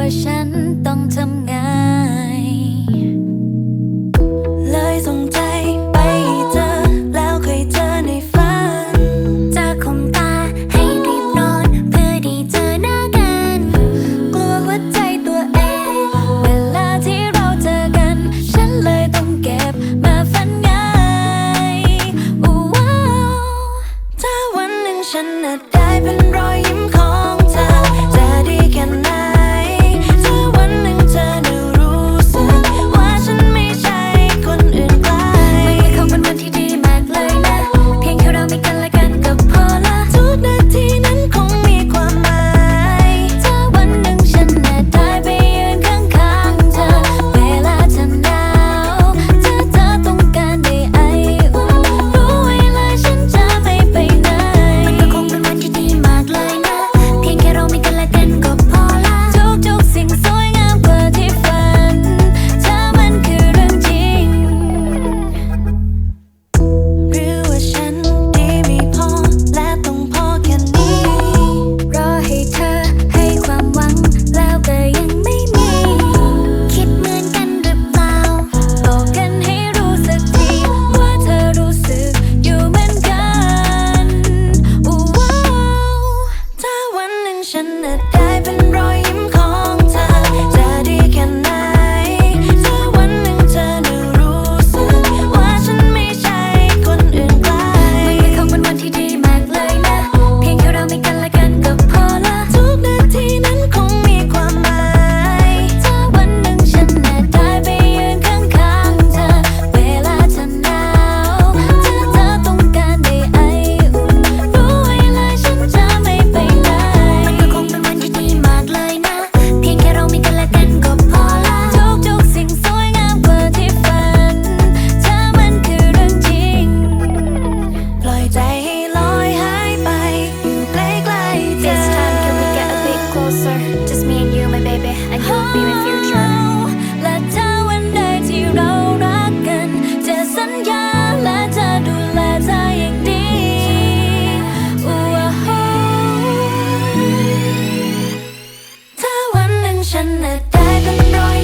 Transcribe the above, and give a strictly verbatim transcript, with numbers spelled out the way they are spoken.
ว่าฉันต้องทำไงเลยส่งใจไปให้เธอแล้วเคยเจอในฝันจะข่มตาให้รีบนอนเพื่อได้เจอหน้ากันกลัวหัวใจตัวเองเวลาที่เราเจอกันฉันเลยต้องเก็บมาฝันไงอู้ว้าวถ้าวันหนึ่งฉันน่ะได้เป็นรอยยิ้มของเธอจะดีแค่ไหนถ้าวันหนึ่งเธอน่ะรู้สึกว่าฉันไม่ใช่คนอื่นไกลมันคงเป็นวันที่ดีมากเลยนะเพียงแค่เรามีกันและกันก็พอละทุกนาทีนั้นคงมีความหมายถ้าวันหนึ่งฉันน่ะได้ไปยืนข้างๆเธอเวลาเธอหนาวถ้าเธอต้องการได้ไออุ่นรู้ไว้เลยฉันจะไม่ไปไหนมันก็คงเป็นวันที่ดีมากเลยนะเพียงแค่เรามีกันและกันก็พอละทุกๆสิ่งสวยงามกว่าที่ฝันถ้ามันคือเรื่องจริงหรือว่าฉันดีไม่พอและต้องพอแค่นี้รอให้เธอให้ความหวังแล้วก็ยังไม่มีคิดเหมือนกันหรือเปล่าบอกกันให้รู้สักทีว่าเธอรู้สึกอยู่เหมือนกันอู้ว้าวถ้าวันหนึ่งฉันน่ะได้เป็นรอยยิ้มของเธอจะดีแค่ไหนถ้าวันหนึ่งเธอน่ะรู้สึกว่าฉันไม่ใช่คนอื่นไกลมันก็คงเป็นวันที่ดีมากเลยนะเพียงแค่เรามีกันและกันก็พอละทุกนาทีนั้นคงมีความหมายถ้าวันหนึ่งฉันน่ะได้ไปยืนข้างๆเธอเวลาเธอหนาวถ้าเธอต้องการได้ไออุ่นรู้ไว้เลยฉันจะไม่ไปไหนมันก็คงเป็นวันที่ดีมากเลยนะเพียงแค่เรามีกันและกันก็พอละทุกๆสิ่งสวยงามกว่าที่ฝันถ้ามันคือเรื่องจริงปล่อยใจให้ลอยหายไปอยู่ใกล้ๆเธอ This time can we get a bit closer? Just me and you, my baby, and you'll be my future. และถ้าวันใดที่เรารักกันจะสัญญาและจะดูแลเธออย่างดีอู้ว้าวถ้าวันหนึ่งฉันน่ะได้เป็นรอย